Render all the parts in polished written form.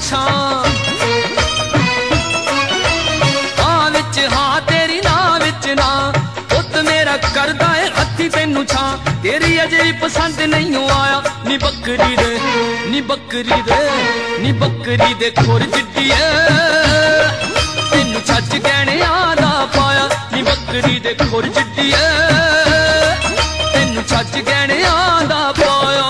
पुछां हां विच हां तेरी ना विच ना पुत मेरा करदा है हत्थी तैनू छां तेरी अजे भी पसंद नहीं आया नी बकरी दे नी बकरी दे नी बकरी दे खुर जिड्डी तैनू छज गहने आदा पाया नी बकरी दे खुर जिड्डी तैनू छज गहने आदा पाया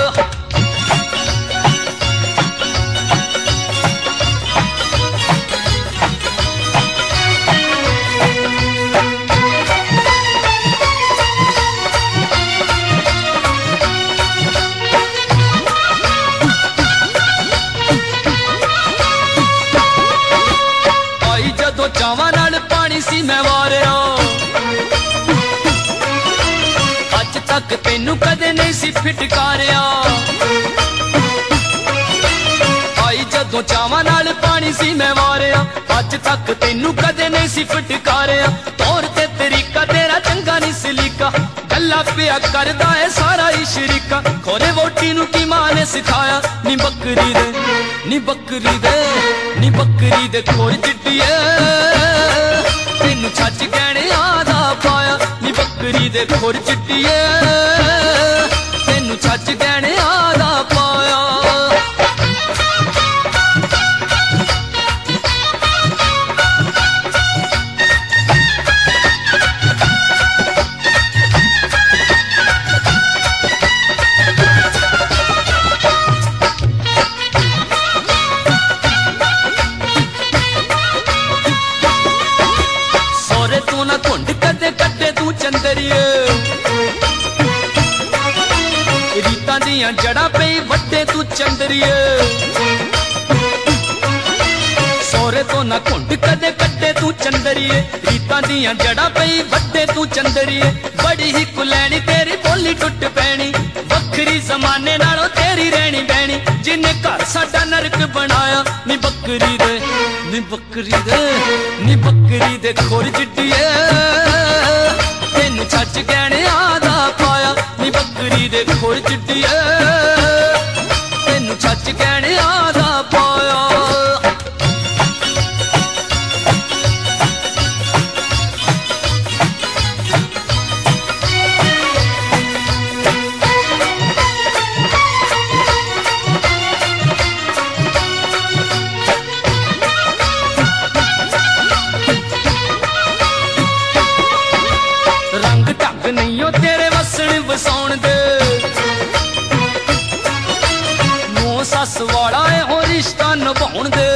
चावां नाल पानी सी मैं वारिया अज तक तैनू कदे नहीं सी फिटकारिया आई जदों चावां नाल पानी सी मैं वारिया अज तक तैनू कदे नहीं सी फिटकारिया तौर ते तरीका तेरा चंगा नहीं सलीका गल्ला पिया करदा है सारा ही शरीका खोरे वोटी नू की मां ने सिखाया नी बकरी दे नी बकरी दे नी बकरी दे खोर जिड्डी तैनू छज गहने आदा पाया नी बकरी दे खुर जिड्डी तैनू छज गहने आदा पाया रीतां दियां जड़ा पई वड्डे तू चंदरिए सोरे तो ना घुंड कदे कड्डे तू चंदरिए रीतां दियां जड़ा पई वड्डे तू चंदरिए बड़ी ही कुलैनी तेरी बोली टुट पैनी वखरी जमाने नालों तेरी रहनी बहनी जिन्ने घर साडा नरक बनाया नी बकरी दे नी बकरी दे नी बकरी दे खुर जिड्डी तैनू छज गहने आदा पाया नी बकरी दे खुर जिड्डी तैनू छज गहने आदा पाया रंग ढंग नहीं हो तेरे वसण वसाउण दे नौ सस वाला है हो रिश्ता निभाउण दे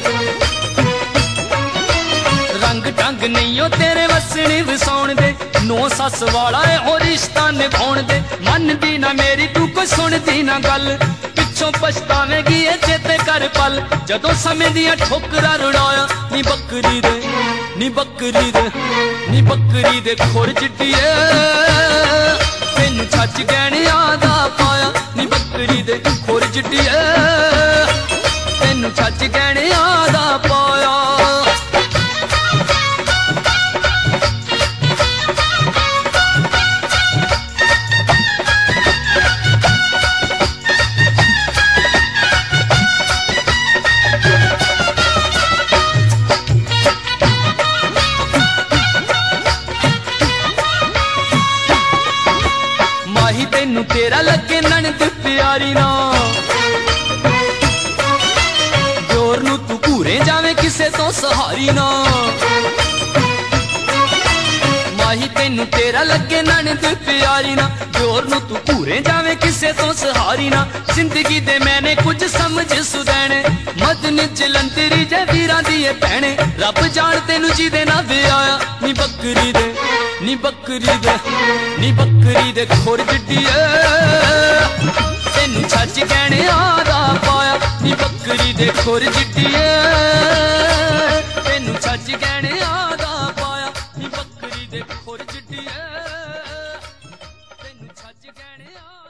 रंग ढंग नहीं हो तेरे वसण वसाउण दे नौ सस वाला है हो रिश्ता निभाउण दे मनदी ना मेरी तू कोई सुनदी ना गल पिछों पछतावेगी चेते कर पल जदों समय दियां ठोकरां रुड़ाया नी बकरी दे नी बकरी दे नी बकरी दे खुर जिड्डी तैनू छज गहने आदा पाया नी बकरी दे खुर जिड्डी तैनू छज गहने आदा पाया तैनू तेरा लगे ननद प्यारी ना जोर नू तू घूरे जावे किसे तो सहारी ना माही तैनू तेरा लगे ननद प्यारी ना जोर नू तू घूरे जावे किसे तो सहारी ना जिंदगी दे मैंने कुछ समझ सुदैने मदन जलंधरी जै वीरां दी भैने रब जान तैनू जिदे ना विआया नी बकरी दे नी बकरी दे नी बकरी दे खुर जिड्डी तैनू छज गहने आदा पाया नी बकरी दे खुर जिड्डी तैनू छज गहने आदा पाया नी बकरी दे खुर जिड्डी तैनू छज गहने